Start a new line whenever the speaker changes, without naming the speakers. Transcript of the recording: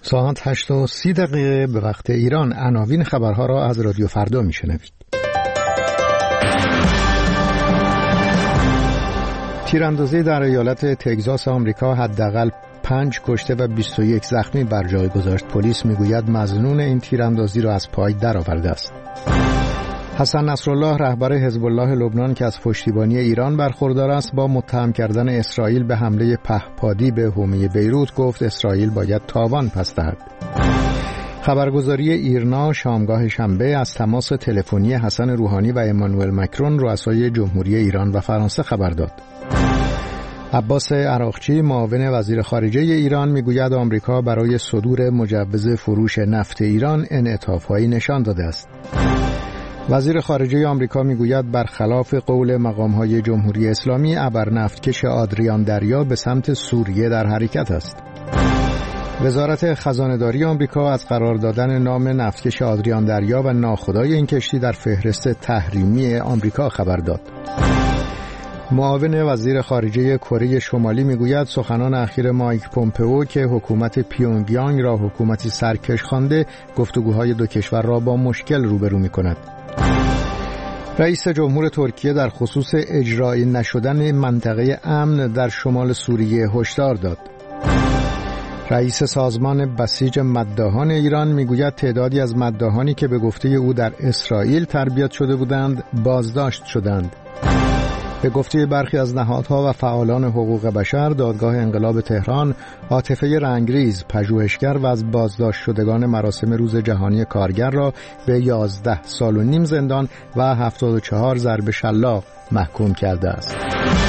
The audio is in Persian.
ساعت 8:30 به وقت ایران. عناوین خبرها را از رادیو فردا میشنوید. تیراندازی در ایالت تگزاس آمریکا حداقل 5 کشته و 21 زخمی بر جای گذاشت. پلیس میگوید مظنون این تیراندازی را از پای درآورده است. حسن نصرالله رهبر حزب الله لبنان که از پشتیبانی ایران برخوردار است، با متهم کردن اسرائیل به حمله پهپادی به حومه بیروت گفت اسرائیل باید تاوان پس دهد. خبرگزاری ایرنا شامگاه شنبه از تماس تلفنی حسن روحانی و امانوئل مکرون رؤسای جمهوری ایران و فرانسه خبر داد. عباس عراقچی معاون وزیر خارجه ایران میگوید آمریکا برای صدور مجوز فروش نفت ایران انعطاف‌هایی نشان داده است. وزیر خارجه آمریکا میگوید برخلاف قول مقام‌های جمهوری اسلامی ابرنفتکش آدریان دریا به سمت سوریه در حرکت است. وزارت خزانه‌داری آمریکا از قرار دادن نام نفتکش آدریان دریا و ناخدای این کشتی در فهرست تحریمی آمریکا خبر داد. معاون وزیر خارجه کره شمالی میگوید سخنان اخیر مایک پومپئو که حکومت پیونگیانگ را حکومتی سرکش خوانده، گفتگوهای دو کشور را با مشکل روبرو می‌کند. رئیس جمهور ترکیه در خصوص اجرایی نشدن منطقه امن در شمال سوریه هشدار داد. رئیس سازمان بسیج مداحان ایران میگوید تعدادی از مداحانی که به گفته او در اسرائیل تربیت شده بودند بازداشت شدند. به گفته برخی از نهادها و فعالان حقوق بشر، دادگاه انقلاب تهران عاطفه رنگریز پژوهشگر و از بازداشت شدگان مراسم روز جهانی کارگر را به 11 سال و نیم زندان و 74 ضرب شلاق محکوم کرده است.